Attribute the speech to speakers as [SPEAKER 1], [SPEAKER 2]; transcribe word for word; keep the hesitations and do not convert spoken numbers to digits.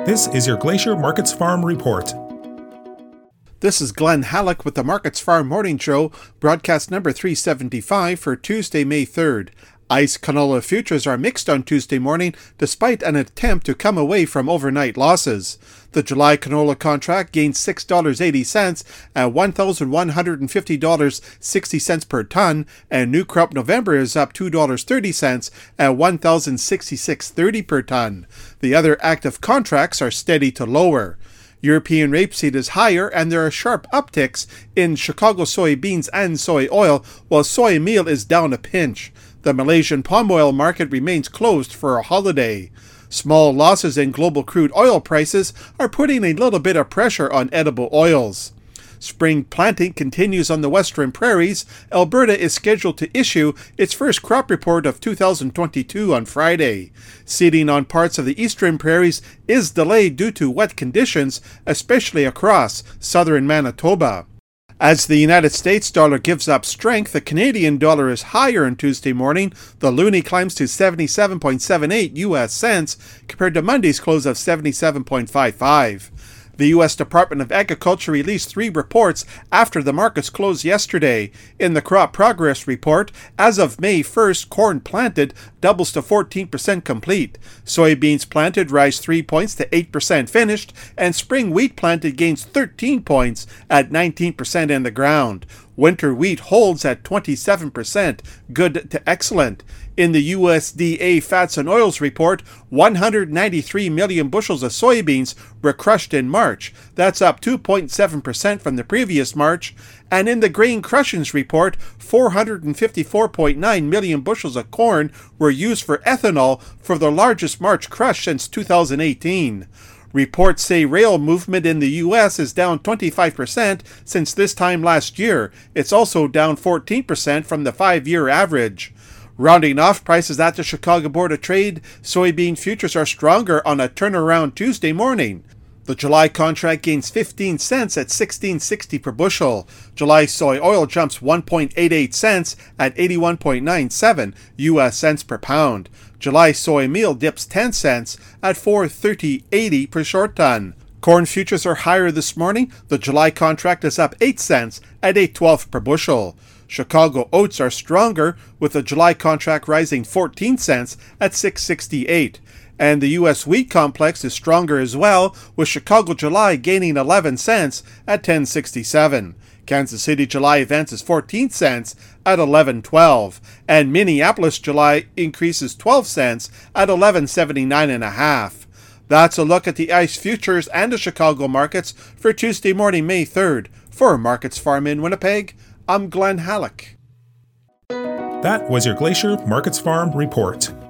[SPEAKER 1] This is your Glacier Markets Farm Report.
[SPEAKER 2] This is Glenn Halleck with the Markets Farm Morning Show, broadcast number three seventy-five for Tuesday, May third. ICE canola futures are mixed on Tuesday morning despite an attempt to come away from overnight losses. The July canola contract gained six dollars and eighty cents at one thousand one hundred fifty dollars and sixty cents per ton, and new crop November is up two dollars and thirty cents at one thousand sixty-six dollars and thirty cents per ton. The other active contracts are steady to lower. European rapeseed is higher, and there are sharp upticks in Chicago soybeans and soy oil, while soy meal is down a pinch. The Malaysian palm oil market remains closed for a holiday. Small losses in global crude oil prices are putting a little bit of pressure on edible oils. Spring planting continues on the western prairies. Alberta is scheduled to issue its first crop report of two thousand twenty-two on Friday. Seeding on parts of the eastern prairies is delayed due to wet conditions, especially across southern Manitoba. As the United States dollar gives up strength, the Canadian dollar is higher on Tuesday morning. The loonie climbs to seventy-seven point seven eight U S cents compared to Monday's close of seventy-seven point five five. The U S Department of Agriculture released three reports after the markets closed yesterday. In the crop progress report, as of May first, corn planted doubles to fourteen percent complete. Soybeans planted rise three points to eight percent finished, and spring wheat planted gains thirteen points at nineteen percent in the ground. Winter wheat holds at twenty-seven percent, good to excellent. In the U S D A Fats and Oils report, one hundred ninety-three million bushels of soybeans were crushed in March. That's up two point seven percent from the previous March. And in the grain crushings report, four hundred fifty-four point nine million bushels of corn were used for ethanol for the largest March crush since two thousand eighteen. Reports say rail movement in the U S is down twenty-five percent since this time last year. It's also down fourteen percent from the five-year average. Rounding off prices at the Chicago Board of Trade, soybean futures are stronger on a turnaround Tuesday morning. The July contract gains fifteen cents at sixteen sixty per bushel. July soy oil jumps one point eight eight cents at eighty-one point nine seven U S cents per pound. July soy meal dips ten cents at four thirty eighty per short ton. Corn futures are higher this morning. The July contract is up eight cents at eight twelve per bushel. Chicago oats are stronger, with the July contract rising fourteen cents at six sixty-eight. And the U S wheat complex is stronger as well, with Chicago July gaining eleven cents at ten sixty-seven. Kansas City July advances fourteen cents at eleven twelve, and Minneapolis July increases twelve cents at eleven seventy-nine and a half. That's a look at the ICE futures and the Chicago markets for Tuesday morning, May third. For Markets Farm in Winnipeg, I'm Glenn Halleck.
[SPEAKER 1] That was your Glacier Markets Farm Report.